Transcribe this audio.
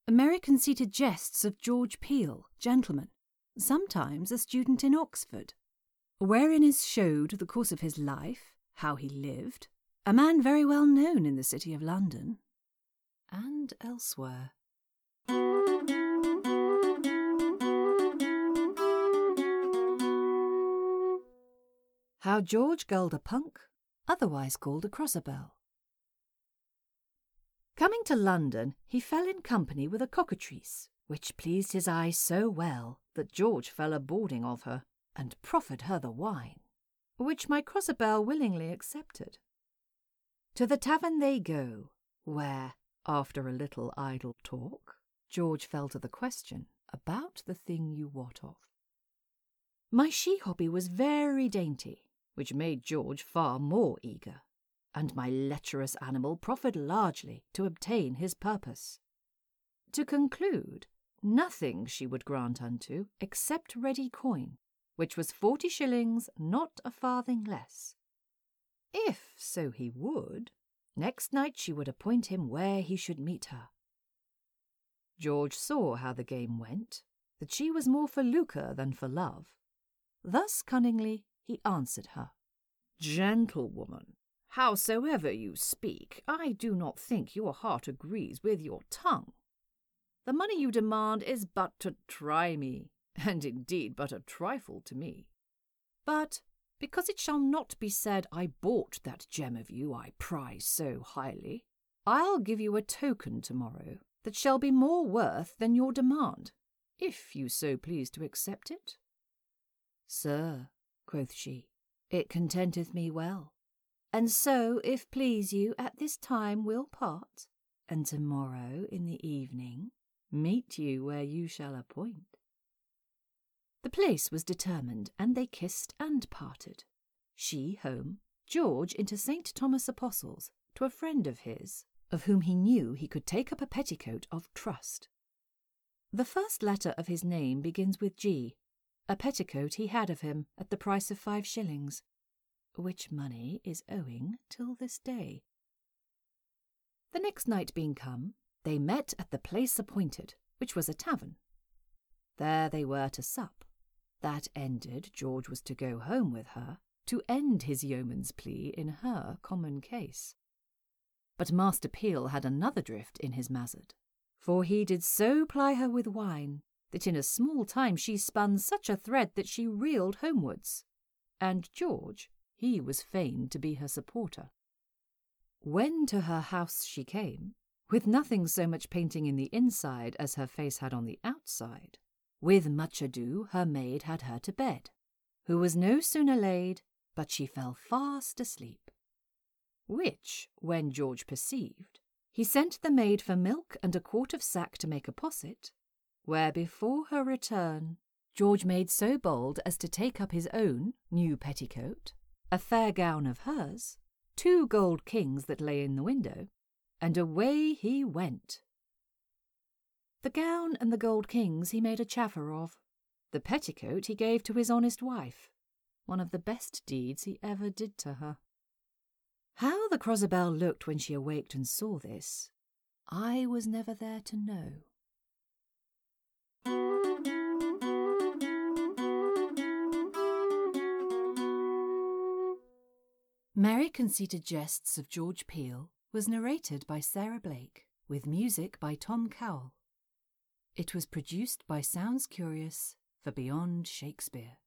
Merry-conceited jests of George Peele, gentleman, sometimes a student in Oxford, wherein is showed the course of his life, how he lived, a man very well known in the city of London, and elsewhere. How George gulled a punk, otherwise called a crosserbell. Coming to London, he fell in company with a cockatrice, which pleased his eye so well that George fell a-boarding of her, and proffered her the wine, which my crosserbell willingly accepted. To the tavern they go, where, after a little idle talk, George fell to the question about the thing you wot of. My she-hobby was very dainty, which made George far more eager, and my lecherous animal proffered largely to obtain his purpose. To conclude, nothing she would grant unto except ready coin, which was 40 shillings, not a farthing less. If so he would, next night she would appoint him where he should meet her. George saw how the game went, that she was more for lucre than for love. Thus cunningly he answered her. "Gentlewoman, howsoever you speak, I do not think your heart agrees with your tongue. The money you demand is but to try me, and indeed but a trifle to me. But because it shall not be said I bought that gem of you I prize so highly, I'll give you a token tomorrow that shall be more worth than your demand, if you so please to accept it." "Sir," quoth she, "it contenteth me well, and so, if please you, at this time we'll part, and tomorrow in the evening meet you where you shall appoint." The place was determined, and they kissed and parted. She home, George into St. Thomas Apostle's, to a friend of his, of whom he knew he could take up a petticoat of trust. The first letter of his name begins with G. A petticoat he had of him at the price of 5 shillings, which money is owing till this day. The next night being come, they met at the place appointed, which was a tavern. There they were to sup. That ended, George was to go home with her, to end his yeoman's plea in her common case. But Master Peel had another drift in his mazard, for he did so ply her with wine that in a small time she spun such a thread that she reeled homewards, and George, he was fain to be her supporter. When to her house she came, with nothing so much painting in the inside as her face had on the outside, with much ado her maid had her to bed, who was no sooner laid but she fell fast asleep. Which, when George perceived, he sent the maid for milk and a quart of sack to make a posset, where before her return George made so bold as to take up his own new petticoat, a fair gown of hers, 2 gold kings that lay in the window, and away he went. The gown and the gold kings he made a chaffer of. The petticoat he gave to his honest wife, one of the best deeds he ever did to her. How the crosserbell looked when she awaked and saw this, I was never there to know. Merry-conceited jests of George Peele was narrated by Sarah Blake, with music by Tom Cowell. It was produced by Sounds Curious for Beyond Shakespeare.